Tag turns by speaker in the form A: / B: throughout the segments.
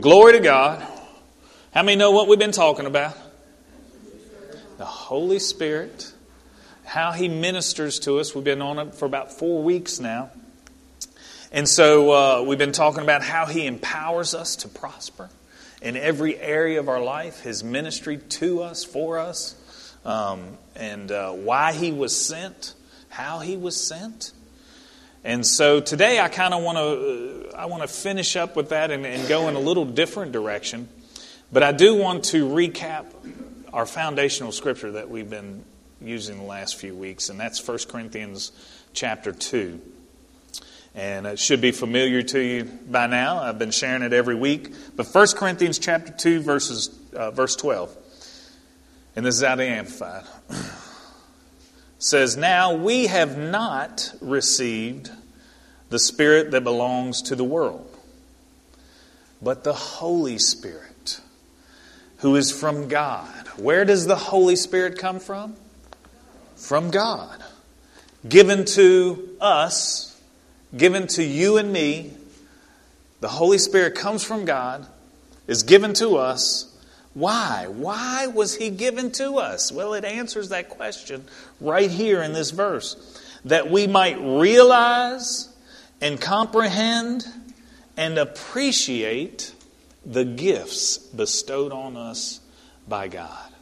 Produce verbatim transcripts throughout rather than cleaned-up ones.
A: Glory to God. How many know what we've been talking about? The Holy Spirit. How He ministers to us. We've been on it for about four weeks now. And so uh, we've been talking about how He empowers us to prosper in every area of our life. His ministry to us, for us. Um, and uh, why He was sent. How He was sent. And so today I kind of want to I want to finish up with that and, and go in a little different direction. But I do want to recap our foundational scripture that we've been using the last few weeks, and that's First Corinthians chapter two. And it should be familiar to you by now. I've been sharing it every week. But First Corinthians chapter two, verses uh, verse twelve. And this is out of the Amplified. Says, "Now we have not received the Spirit that belongs to the world, but the Holy Spirit, who is from God." Where does the Holy Spirit come from? From God. Given to us, given to you and me. The Holy Spirit comes from God, is given to us. Why? Why was He given to us? Well, it answers that question right here in this verse. That we might realize and comprehend and appreciate the gifts bestowed on us by God.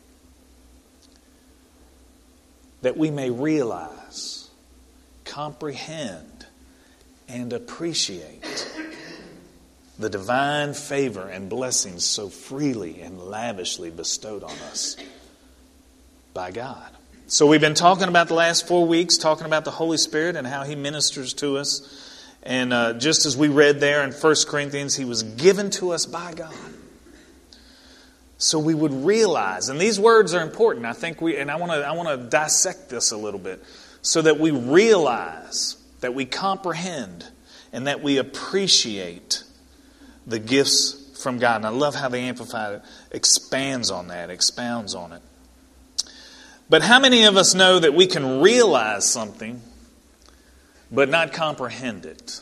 A: That we may realize, comprehend, and appreciate the divine favor and blessings so freely and lavishly bestowed on us by God. So we've been talking about the last four weeks, talking about the Holy Spirit and how He ministers to us. And uh, just as we read there in First Corinthians, He was given to us by God. So we would realize, and these words are important, I think we, and I want to I want to dissect this a little bit, so that we realize, that we comprehend, and that we appreciate the gifts from God. And I love how the Amplified expands on that, expounds on it. But how many of us know that we can realize something but not comprehend it?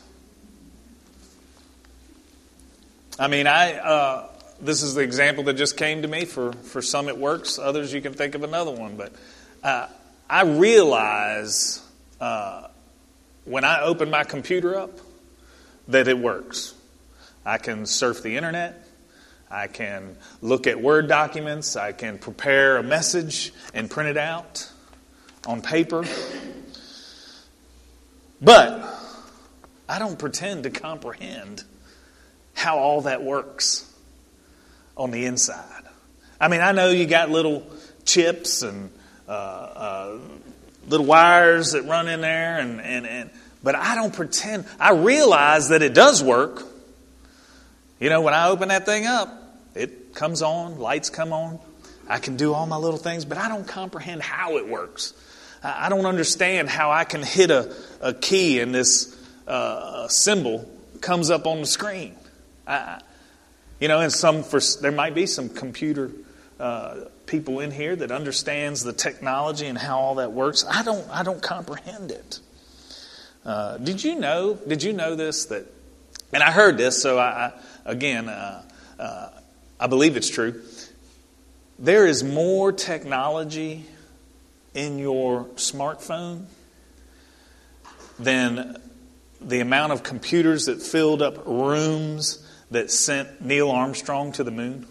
A: I mean, I uh, this is the example that just came to me. For, for some it works. Others you can think of another one. But uh, I realize uh, when I open my computer up that it works. I can surf the internet. I can look at Word documents. I can prepare a message and print it out on paper. But I don't pretend to comprehend how all that works on the inside. I mean, I know you got little chips and uh, uh, little wires that run in there, and, and, and but I don't pretend. I realize that it does work. You know, when I open that thing up, it comes on, lights come on. I can do all my little things, but I don't comprehend how it works. I don't understand how I can hit a, a key and this uh, symbol comes up on the screen. I, you know, and some for there might be some computer uh, people in here that understands the technology and how all that works. I don't. I don't comprehend it. Uh, did you know? Did you know this? That, and I heard this, so I. I Again, uh, uh, I believe it's true. There is more technology in your smartphone than the amount of computers that filled up rooms that sent Neil Armstrong to the moon.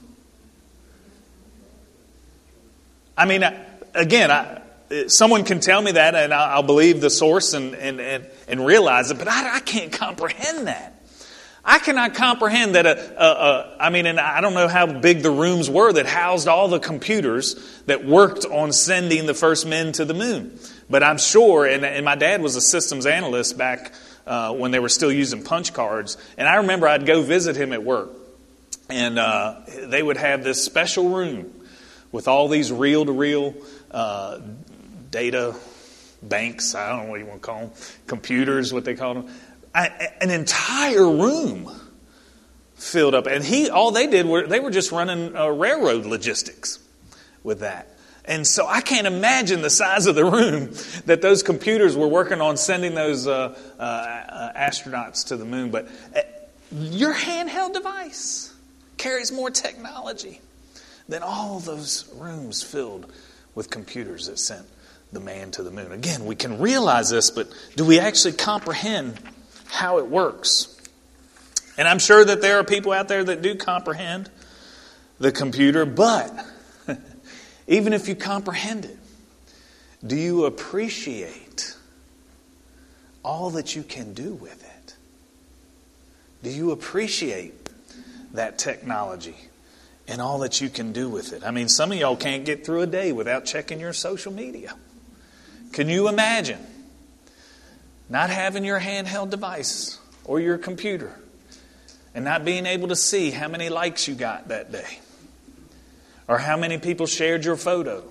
A: I mean, again, I, someone can tell me that, and I'll believe the source and and, and, and realize it, but I, I can't comprehend that. I cannot comprehend that, a, a, a, I mean, and I don't know how big the rooms were that housed all the computers that worked on sending the first men to the moon. But I'm sure, and, and my dad was a systems analyst back uh, when they were still using punch cards. And I remember I'd go visit him at work. And uh, they would have this special room with all these reel-to-reel uh, data banks. I don't know what you want to call them. Computers, what they call them. I, an entire room filled up, and he all they did were they were just running uh, railroad logistics with that. And so I can't imagine the size of the room that those computers were working on sending those uh, uh, uh, astronauts to the moon. But uh, your handheld device, carries more technology than all those rooms filled with computers that sent the man to the moon. Again, we can realize this, but do we actually comprehend how it works? And I'm sure that there are people out there that do comprehend the computer, but even if you comprehend it, do you appreciate all that you can do with it? Do you appreciate that technology and all that you can do with it? I mean, some of y'all can't get through a day without checking your social media. Can you imagine not having your handheld device or your computer and not being able to see how many likes you got that day or how many people shared your photo?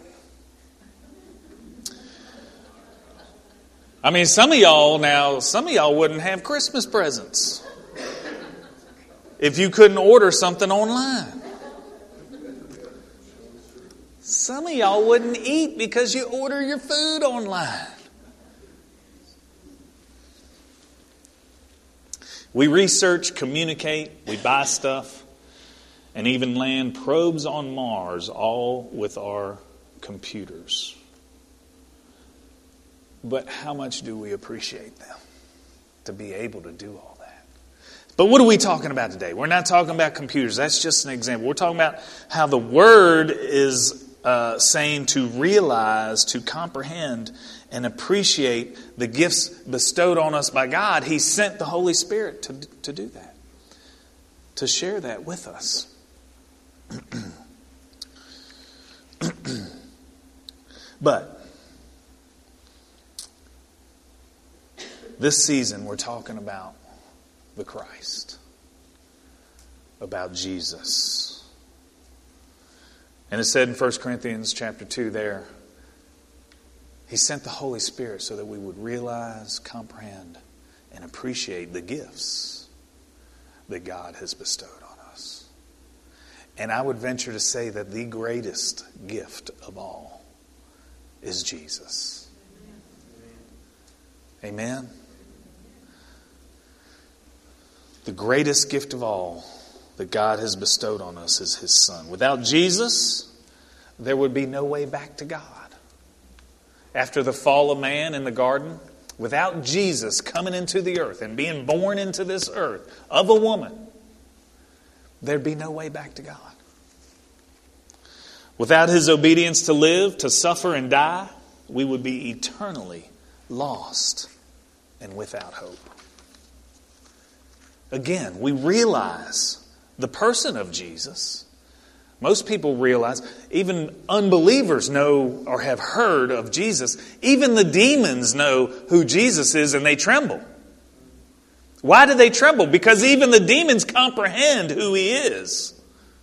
A: I mean, some of y'all now, some of y'all wouldn't have Christmas presents if you couldn't order something online. Some of y'all wouldn't eat because you order your food online. We research, communicate, we buy stuff, and even land probes on Mars, all with our computers. But how much do we appreciate them to be able to do all that? But what are we talking about today? We're not talking about computers. That's just an example. We're talking about how the Word is uh, saying to realize, to comprehend, and appreciate the gifts bestowed on us by God. He sent the Holy Spirit to, to do that, to share that with us. But this season, we're talking about the Christ, about Jesus. And it said in First Corinthians chapter two there, He sent the Holy Spirit so that we would realize, comprehend, and appreciate the gifts that God has bestowed on us. And I would venture to say that the greatest gift of all is Jesus. Amen? The greatest gift of all that God has bestowed on us is His Son. Without Jesus, there would be no way back to God. After the fall of man in the garden, without Jesus coming into the earth and being born into this earth of a woman, there'd be no way back to God. Without His obedience to live, to suffer and die, we would be eternally lost and without hope. Again, we realize the person of Jesus. Most people realize, even unbelievers know or have heard of Jesus. Even the demons know who Jesus is and they tremble. Why do they tremble? Because even the demons comprehend who He is.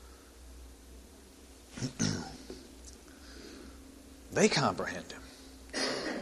A: They comprehend Him.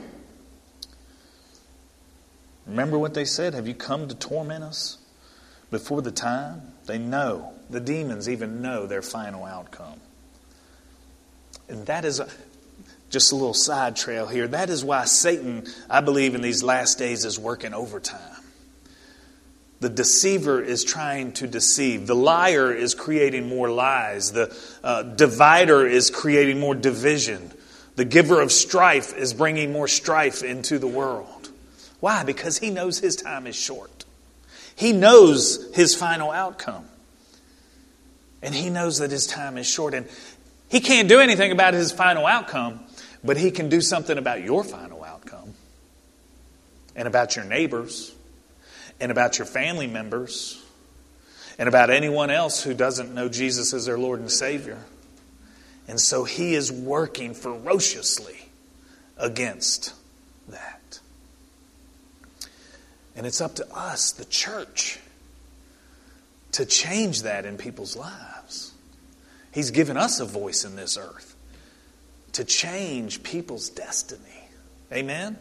A: Remember what they said? Have you come to torment us before the time? They know. The demons even know their final outcome. And that is a, just a little side trail here. That is why Satan, I believe, in these last days is working overtime. The deceiver is trying to deceive. The liar is creating more lies. The uh, divider is creating more division. The giver of strife is bringing more strife into the world. Why? Because he knows his time is short. He knows his final outcome. And he knows that his time is short. And he can't do anything about his final outcome, but he can do something about your final outcome. And about your neighbors. And about your family members. And about anyone else who doesn't know Jesus as their Lord and Savior. And so he is working ferociously against that. And it's up to us, the church, to change that in people's lives. He's given us a voice in this earth to change people's destiny. Amen?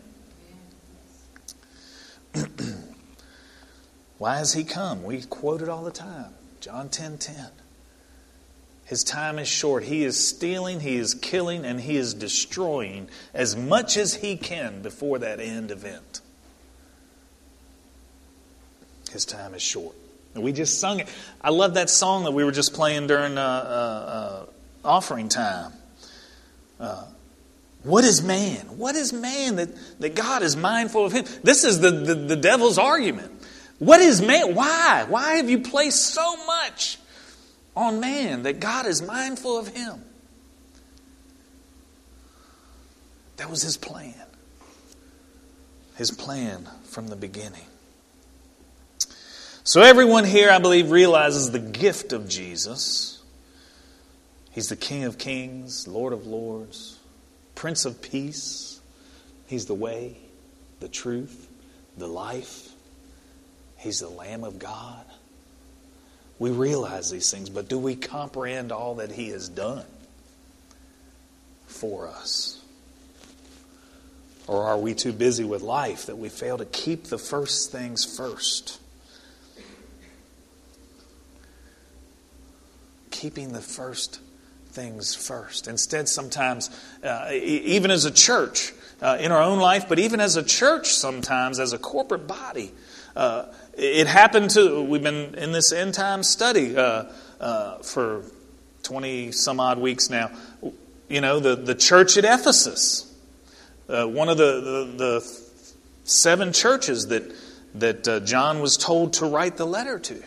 A: Why has He come? We quote it all the time. John ten ten. His time is short. He is stealing, He is killing, and He is destroying as much as He can before that end event. His time is short. And we just sung it. I love that song that we were just playing during uh, uh, uh, offering time. Uh, what is man? What is man that, that God is mindful of him? This is the, the, the devil's argument. What is man? Why? Why have you placed so much on man that God is mindful of him? That was his plan. His plan from the beginning. So everyone here, I believe, realizes the gift of Jesus. He's the King of Kings, Lord of Lords, Prince of Peace. He's the way, the truth, the life. He's the Lamb of God. We realize these things, but do we comprehend all that He has done for us? Or are we too busy with life that we fail to keep the first things first? Keeping the first things first. Instead, sometimes, uh, even as a church, uh, in our own life, but even as a church sometimes, as a corporate body, uh, it happened to, we've been in this end time study uh, uh, for twenty some odd weeks now. You know, the, the church at Ephesus. Uh, one of the, the, the seven churches that that uh, John was told to write the letter to.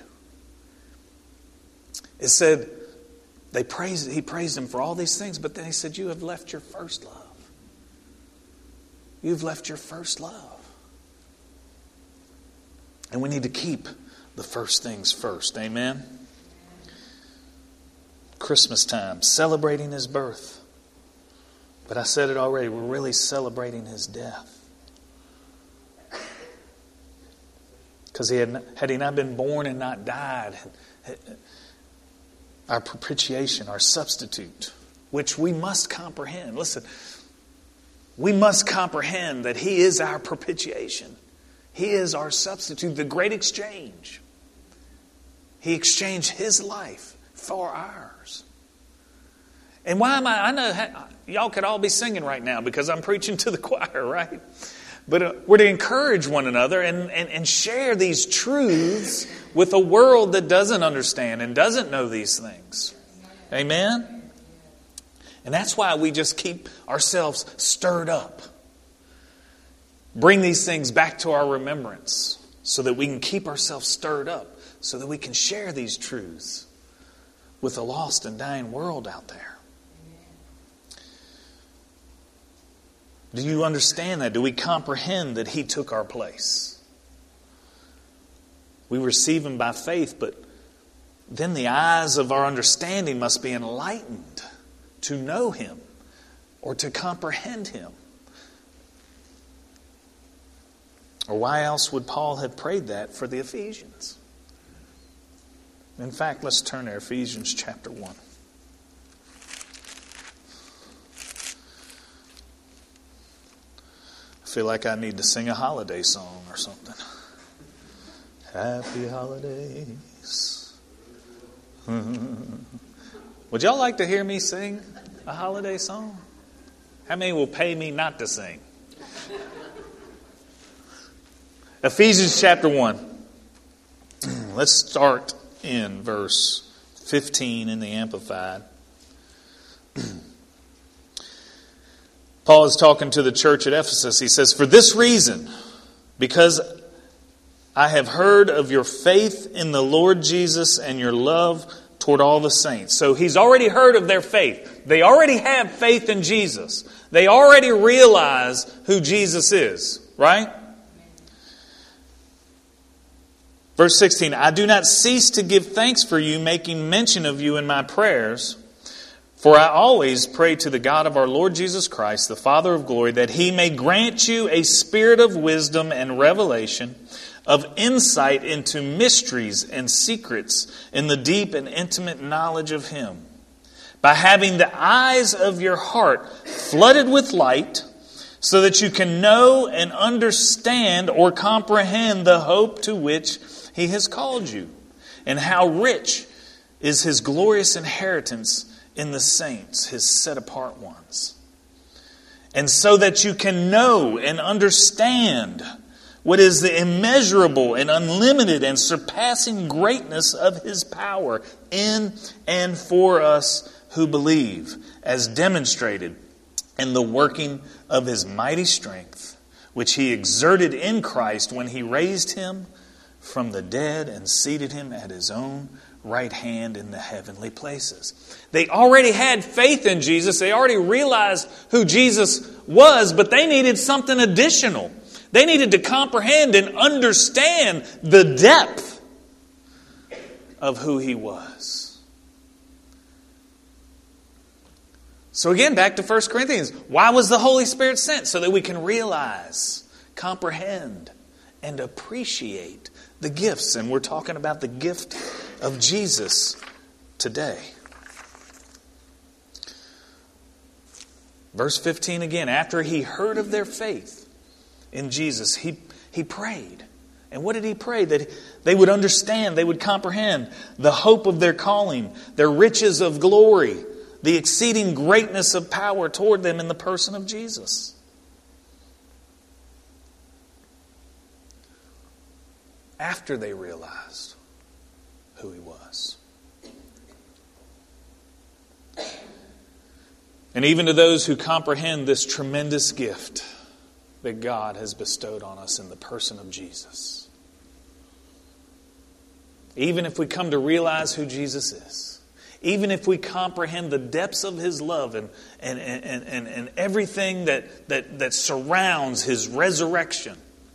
A: It said they praised he praised him for all these things, but then he said, "You have left your first love. You've left your first love." And we need to keep the first things first. Amen. Christmas time, celebrating His birth. But I said it already, we're really celebrating His death. Because he had, had He not been born and not died, our propitiation, our substitute, which we must comprehend. Listen, we must comprehend that He is our propitiation. He is our substitute, the great exchange. He exchanged His life for ours. And why am I, I know y'all could all be singing right now because I'm preaching to the choir, right? But uh, we're to encourage one another and, and, and share these truths with a world that doesn't understand and doesn't know these things. Amen? And that's why we just keep ourselves stirred up. Bring these things back to our remembrance so that we can keep ourselves stirred up, so that we can share these truths with a lost and dying world out there. Do you understand that? Do we comprehend that He took our place? We receive Him by faith, but then the eyes of our understanding must be enlightened to know Him or to comprehend Him. Or why else would Paul have prayed that for the Ephesians? In fact, let's turn to Ephesians chapter one. I feel like I need to sing a holiday song or something. Happy holidays. Would y'all like to hear me sing a holiday song? How many will pay me not to sing? Ephesians chapter one. Let's start in verse fifteen in the Amplified. Paul is talking to the church at Ephesus. He says, "For this reason, because I have heard of your faith in the Lord Jesus and your love toward all the saints." So he's already heard of their faith. They already have faith in Jesus. They already realize who Jesus is, right? Verse sixteen, "I do not cease to give thanks for you, making mention of you in my prayers. For I always pray to the God of our Lord Jesus Christ, the Father of glory, that He may grant you a spirit of wisdom and revelation, of insight into mysteries and secrets in the deep and intimate knowledge of Him, by having the eyes of your heart flooded with light, so that you can know and understand or comprehend the hope to which He has called you, and how rich is His glorious inheritance in the saints, His set-apart ones. And so that you can know and understand What is the immeasurable and unlimited and surpassing greatness of His power in and for us who believe, as demonstrated in the working of His mighty strength, which He exerted in Christ when He raised Him from the dead and seated Him at His own right hand in the heavenly places. They already had faith in Jesus. They already realized who Jesus was, but they needed something additional. They needed to comprehend and understand the depth of who He was. So again, back to First Corinthians. Why was the Holy Spirit sent? So that we can realize, comprehend, and appreciate the gifts. And we're talking about the gift of Jesus today. Verse fifteen again. After He heard of their faith in Jesus, He, he prayed. And what did He pray? That they would understand, they would comprehend the hope of their calling, their riches of glory, the exceeding greatness of power toward them in the person of Jesus. After they realized who He was. And even to those who comprehend this tremendous gift that God has bestowed on us in the person of Jesus. Even if we come to realize who Jesus is, even if we comprehend the depths of His love and, and, and, and, and everything that, that, that surrounds His resurrection,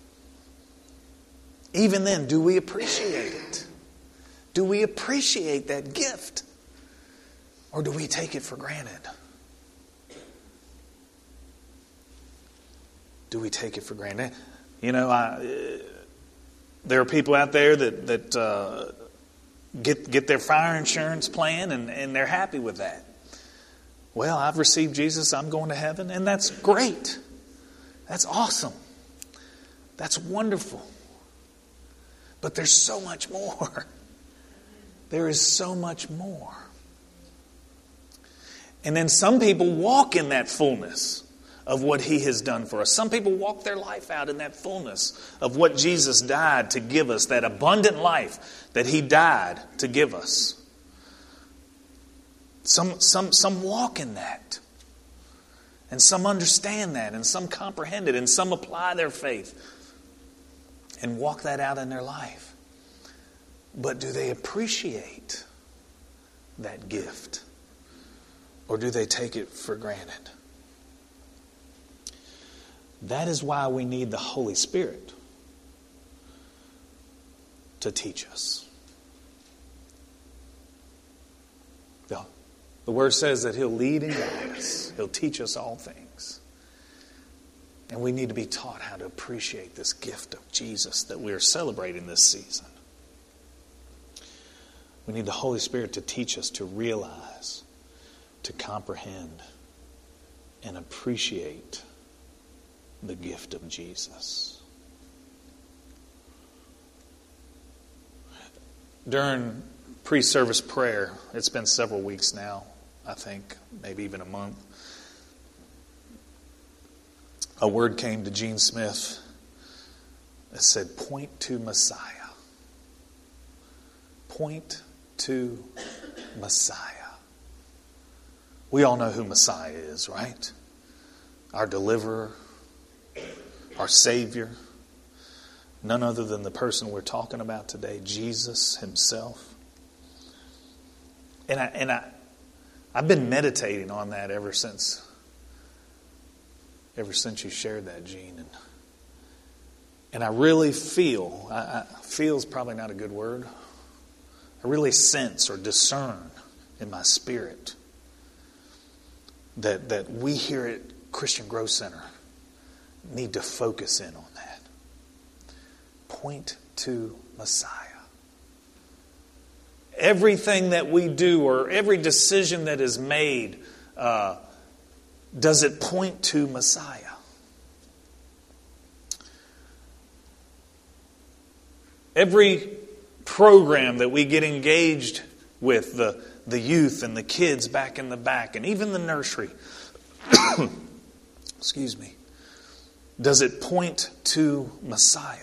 A: even then, do we appreciate it? Do we appreciate that gift? Or do we take it for granted? Do we take it for granted? You know, I, there are people out there that, that uh, get get their fire insurance plan and, and they're happy with that. Well, I've received Jesus, I'm going to heaven, and that's great. That's awesome. That's wonderful. But there's so much more. There is so much more. And then some people walk in that fullness of what He has done for us. Some people walk their life out in that fullness of what Jesus died to give us, that abundant life that He died to give us. Some, some, some walk in that. And some understand that, and some comprehend it, and some apply their faith and walk that out in their life. But do they appreciate that gift? Or do they take it for granted? That is why we need the Holy Spirit to teach us. The, the Word says that He'll lead and guide us. He'll teach us all things. And we need to be taught how to appreciate this gift of Jesus that we are celebrating this season. We need the Holy Spirit to teach us to realize, to comprehend, and appreciate the gift of Jesus. During pre-service prayer, it's been several weeks now, I think, maybe even a month, a word came to Gene Smith that said, point to Messiah. Point to Messiah. We all know who Messiah is, right? Our deliverer, our Savior. None other than the person we're talking about today, Jesus Himself. And I and I I've been meditating on that ever since ever since you shared that, Gene. And and I really feel, I, I, feel is probably not a good word. I really sense or discern in my spirit that, that we here at Christian Growth Center need to focus in on that. Point to Messiah. Everything that we do or every decision that is made, uh, does it point to Messiah? Every program that we get engaged with, the, the youth and the kids back in the back, and even the nursery, excuse me, does it point to Messiah?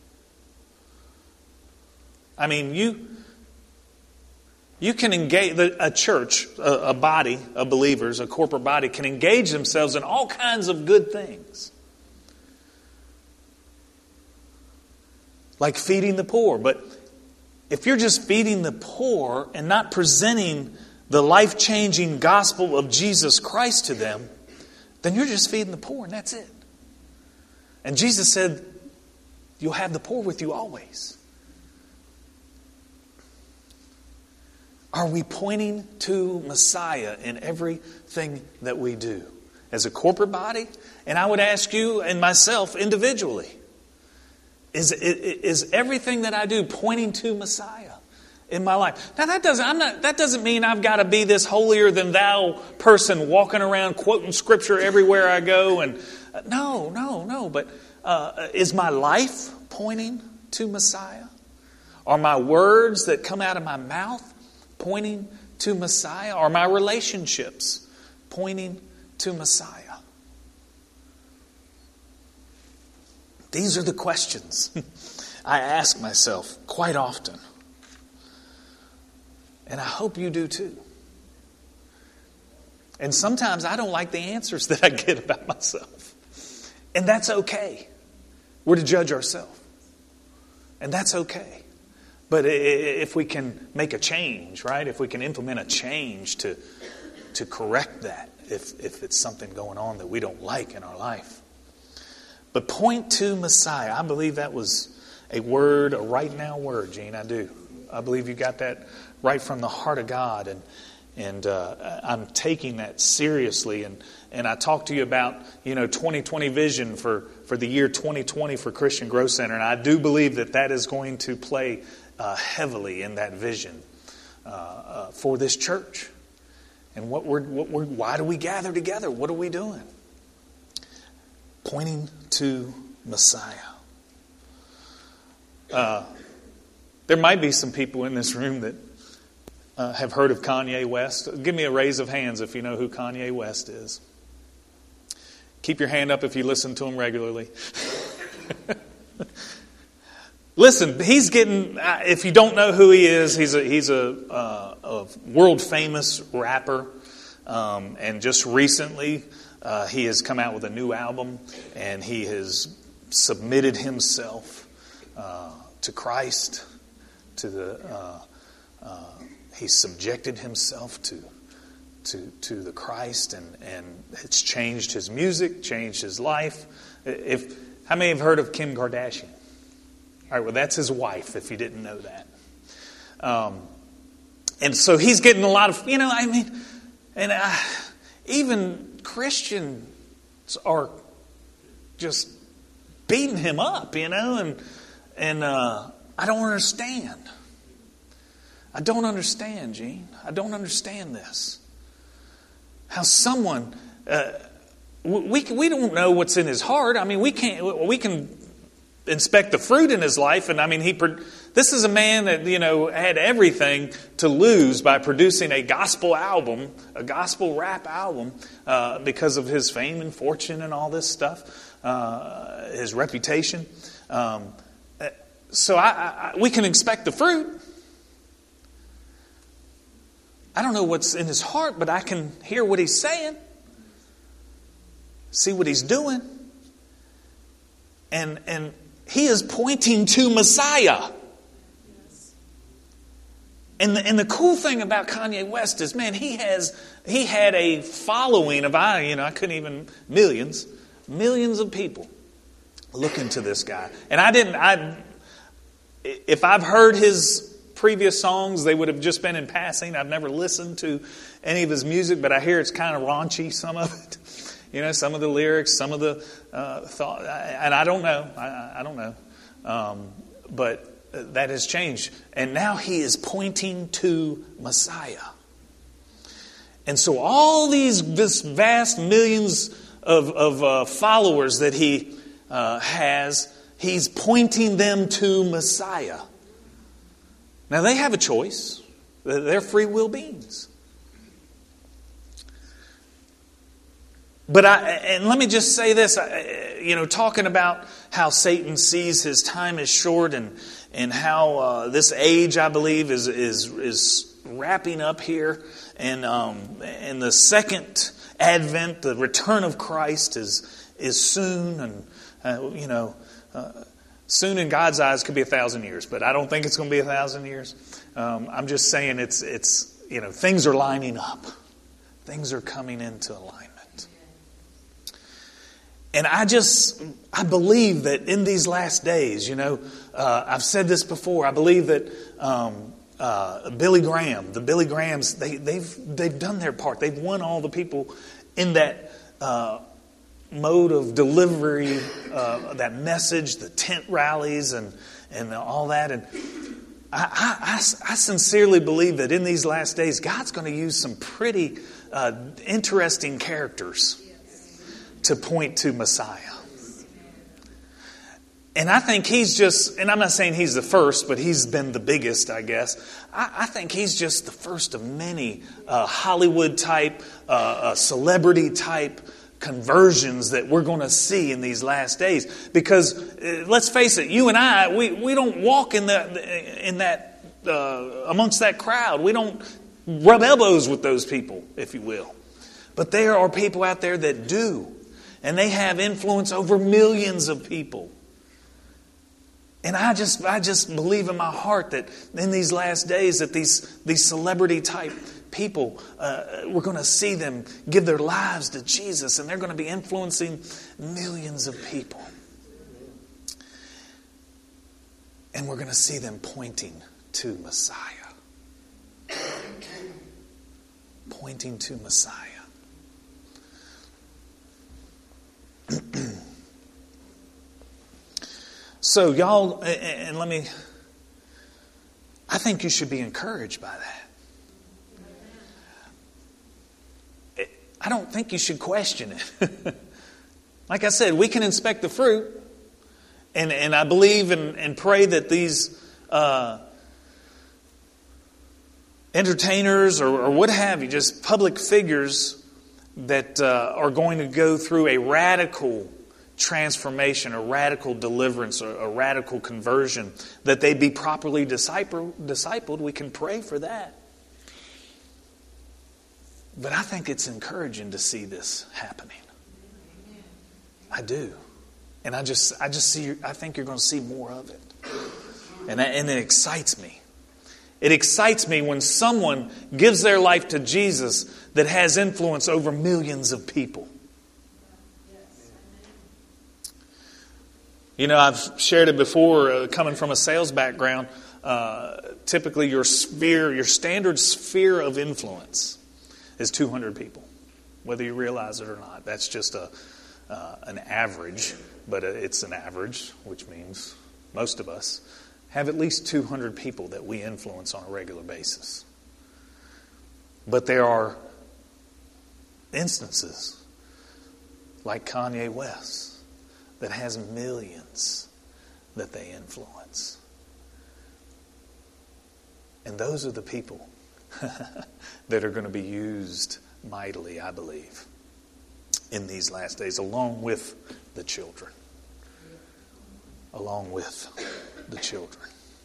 A: I mean, you you can engage, a church, a, a body of believers, a corporate body can engage themselves in all kinds of good things. Like feeding the poor. But if you're just feeding the poor and not presenting the life-changing gospel of Jesus Christ to them, then you're just feeding the poor and that's it. And Jesus said, you'll have the poor with you always. Are we pointing to Messiah in everything that we do? As a corporate body? And I would ask you and myself individually. Is, is everything that I do pointing to Messiah in my life? Now that doesn't, I'm not, that doesn't mean I've got to be this holier than thou person walking around quoting scripture everywhere I go. And uh, no, no, no. But uh, is my life pointing to Messiah? Are my words that come out of my mouth pointing to Messiah? Are my relationships pointing to Messiah? These are the questions I ask myself quite often. And I hope you do too. And sometimes I don't like the answers that I get about myself. And that's okay. We're to judge ourselves. And that's okay. But if we can make a change, right? If we can implement a change to, to correct that, if, if it's something going on that we don't like in our life. But point to Messiah. I believe that was a word, a right now word, Gene. I do. I believe you got that right from the heart of God. And and uh, I'm taking that seriously. And, and I talked to you about, you know, twenty twenty vision for, for the year twenty twenty for Christian Growth Center. And I do believe that that is going to play uh, heavily in that vision uh, uh, for this church. And what we're, what we're, why do we gather together? What are we doing? Pointing to Messiah. Uh, there might be some people in this room that uh, have heard of Kanye West. Give me a raise of hands if you know who Kanye West is. Keep your hand up if you listen to him regularly. Listen, he's getting, if you don't know who he is, he's a, he's a, uh, a world famous rapper. Um, and just recently, Uh, he has come out with a new album, and he has submitted himself uh, to Christ. To the, uh, uh, he's subjected himself to to to the Christ, and, and it's changed his music, changed his life. If how many have heard of Kim Kardashian? All right, well that's his wife. If you didn't know that, um, and so he's getting a lot of you know. I mean, and I, even. Christians are just beating him up, you know, and and uh, I don't understand. I don't understand, Gene. I don't understand this. How someone uh, we we don't know what's in his heart. I mean, we can't. We can inspect the fruit in his life, and I mean, he. This is a man that, you know, had everything to lose by producing a gospel album, a gospel rap album, uh, because of his fame and fortune and all this stuff, uh, his reputation. Um, so I, I, we can expect the fruit. I don't know what's in his heart, but I can hear what he's saying, see what he's doing, and and he is pointing to Messiah. And the, and the cool thing about Kanye West is, man, he has he had a following of I you know I couldn't even millions, millions of people looking to this guy. And I didn't I if I've heard his previous songs, they would have just been in passing. I've never listened to any of his music, but I hear it's kind of raunchy. Some of it, you know, some of the lyrics, some of the uh, thought, and I don't know. I, I don't know, um, but. That has changed. And now he is pointing to Messiah. And so all these this vast millions of, of uh, followers that he uh, has, he's pointing them to Messiah. Now they have a choice. They're free will beings. But I, and let me just say this, you know, talking about how Satan sees his time is short, and and how uh, this age, I believe, is is is wrapping up here, and um, and the second advent, the return of Christ, is is soon, and uh, you know, uh, soon in God's eyes could be a thousand years, but I don't think it's going to be a thousand years. Um, I'm just saying it's it's you know, things are lining up, things are coming into alignment. And I just, I believe that in these last days, you know, uh, I've said this before, I believe that um, uh, Billy Graham, the Billy Grahams, they, they've they've done their part. They've won all the people in that uh, mode of delivery, uh, that message, the tent rallies and, and all that. And I, I, I sincerely believe that in these last days, God's going to use some pretty uh, interesting characters to point to Messiah. And I think he's just, and I'm not saying he's the first, but he's been the biggest, I guess. I, I think he's just the first of many uh, Hollywood type, uh, uh, celebrity type conversions that we're going to see in these last days. Because uh, let's face it, you and I, we, we don't walk in the in that uh, amongst that crowd. We don't rub elbows with those people, if you will. But there are people out there that do. And they have influence over millions of people. And I just I just believe in my heart that in these last days that these, these celebrity type people, uh, we're going to see them give their lives to Jesus, and they're going to be influencing millions of people. And we're going to see them pointing to Messiah. Pointing to Messiah. So y'all, and let me, I think you should be encouraged by that. I don't think you should question it. Like I said, we can inspect the fruit, and, and I believe and, and pray that these uh, entertainers or, or what have you, just public figures that uh, are going to go through a radical transformation, a radical deliverance, or a radical conversion, that they be properly disciple, discipled. We can pray for that. But I think it's encouraging to see this happening. I do. And I just I just see, I think you're going to see more of it. And, I, and it excites me. It excites me when someone gives their life to Jesus that has influence over millions of people. You know, I've shared it before, uh, coming from a sales background. Uh, typically, your sphere, your standard sphere of influence is two hundred people, whether you realize it or not. That's just a uh, an average, but it's an average, which means most of us have at least two hundred people that we influence on a regular basis. But there are instances like Kanye West that has millions that they influence. And those are the people that are going to be used mightily, I believe, in these last days, along with the children. Along with the children.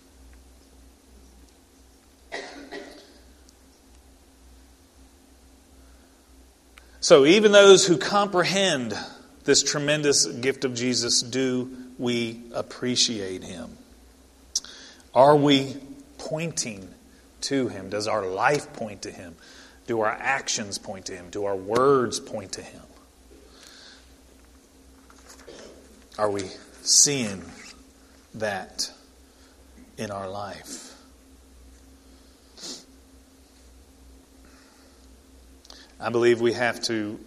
A: So even those who comprehend this tremendous gift of Jesus, do we appreciate Him? Are we pointing to Him? Does our life point to Him? Do our actions point to Him? Do our words point to Him? Are we seeing that in our life? I believe we have to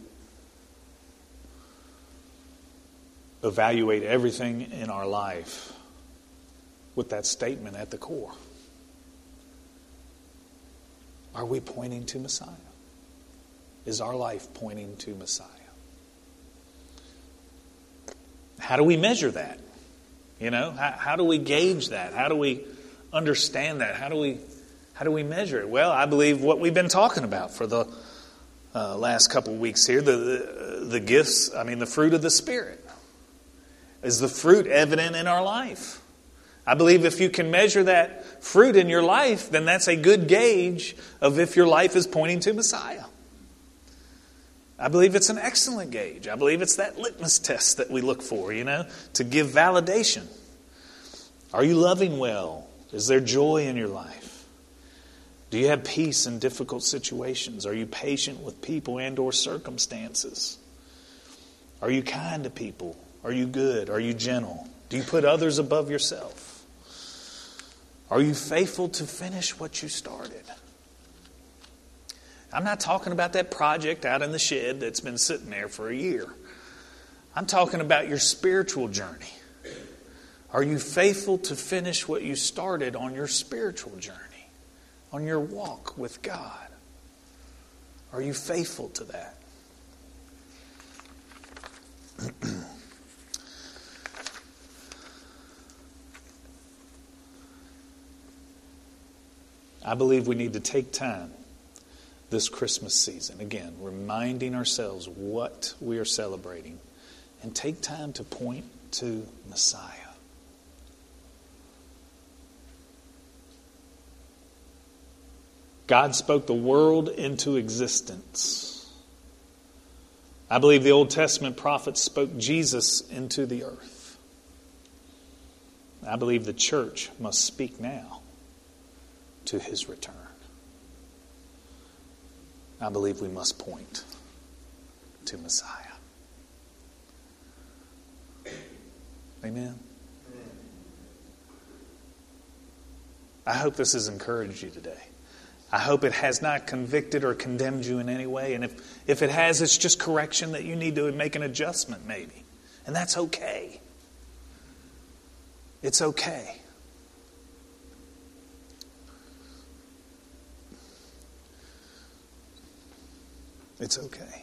A: evaluate everything in our life with that statement at the core. Are we pointing to Messiah? Is our life pointing to Messiah? How do we measure that? You know, how, how do we gauge that? How do we understand that? How do we how do we measure it? Well, I believe what we've been talking about for the uh, last couple of weeks here, the, the the gifts, I mean the fruit of the Spirit. Is the fruit evident in our life? I believe if you can measure that fruit in your life, then that's a good gauge of if your life is pointing to Messiah. I believe it's an excellent gauge. I believe it's that litmus test that we look for, you know, to give validation. Are you loving well? Is there joy in your life? Do you have peace in difficult situations? Are you patient with people and or circumstances? Are you kind to people? Are you good? Are you gentle? Do you put others above yourself? Are you faithful to finish what you started? I'm not talking about that project out in the shed that's been sitting there for a year. I'm talking about your spiritual journey. Are you faithful to finish what you started on your spiritual journey, on your walk with God? Are you faithful to that? I believe we need to take time this Christmas season, again, reminding ourselves what we are celebrating, and take time to point to Messiah. God spoke the world into existence. I believe the Old Testament prophets spoke Jesus into the earth. I believe the church must speak now to His return. I believe we must point to Messiah. Amen. I hope this has encouraged you today. I hope it has not convicted or condemned you in any way. And if, if it has, it's just correction that you need to make an adjustment maybe. And that's okay. It's okay. It's okay.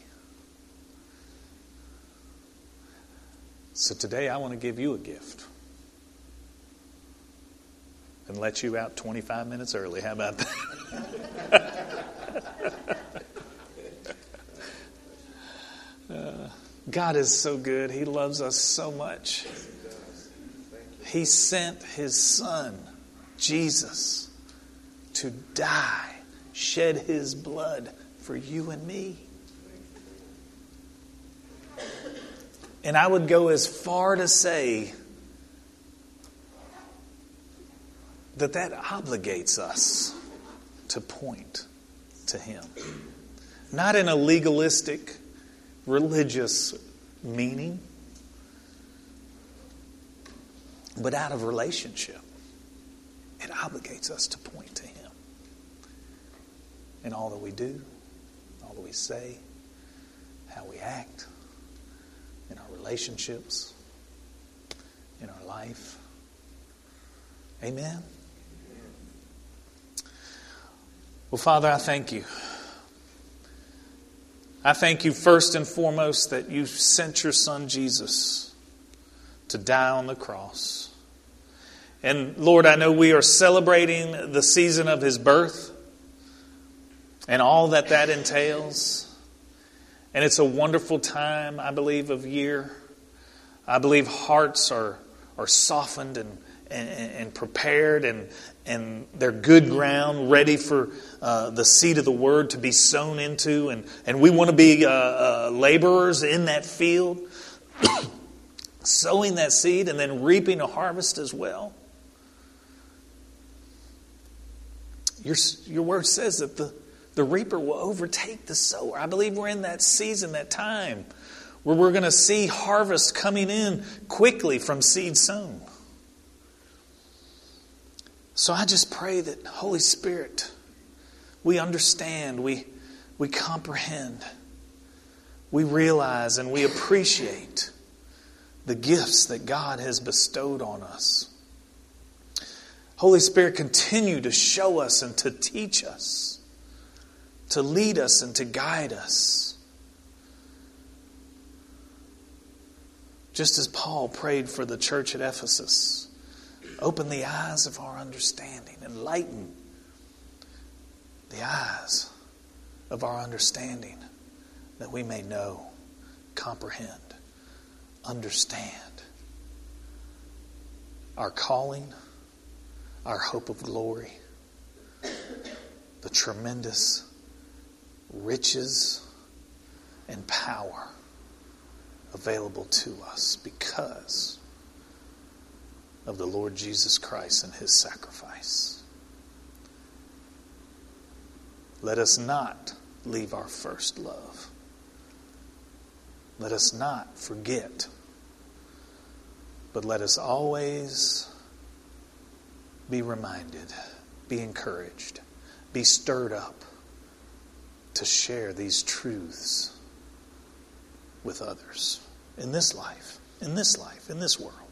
A: So today I want to give you a gift. And let you out twenty-five minutes early. How about that? uh, God is so good. He loves us so much. He sent His Son, Jesus, to die, shed His blood for you and me. And I would go as far to say that that obligates us to point to Him. Not in a legalistic, religious meaning, but out of relationship. It obligates us to point to Him in all that we do, all that we say, how we act, in our relationships, in our life. Amen. Well, Father, I thank you. I thank you first and foremost that you sent your Son Jesus to die on the cross. And Lord, I know we are celebrating the season of His birth and all that that entails. And it's a wonderful time, I believe, of year. I believe hearts are, are softened and, and, and prepared, and, and they're good ground, ready for uh, the seed of the Word to be sown into. And, and we want to be uh, uh, laborers in that field, sowing that seed and then reaping a harvest as well. Your, your Word says that the The reaper will overtake the sower. I believe we're in that season, that time, where we're going to see harvest coming in quickly from seed sown. So I just pray that, Holy Spirit, we understand, we, we comprehend, we realize and we appreciate the gifts that God has bestowed on us. Holy Spirit, continue to show us and to teach us, to lead us and to guide us. Just as Paul prayed for the church at Ephesus, open the eyes of our understanding, enlighten the eyes of our understanding, that we may know, comprehend, understand our calling, our hope of glory, the tremendous riches and power available to us because of the Lord Jesus Christ and his sacrifice. Let us not leave our first love. Let us not forget, but let us always be reminded, be encouraged, be stirred up to share these truths with others in this life, in this life, in this world.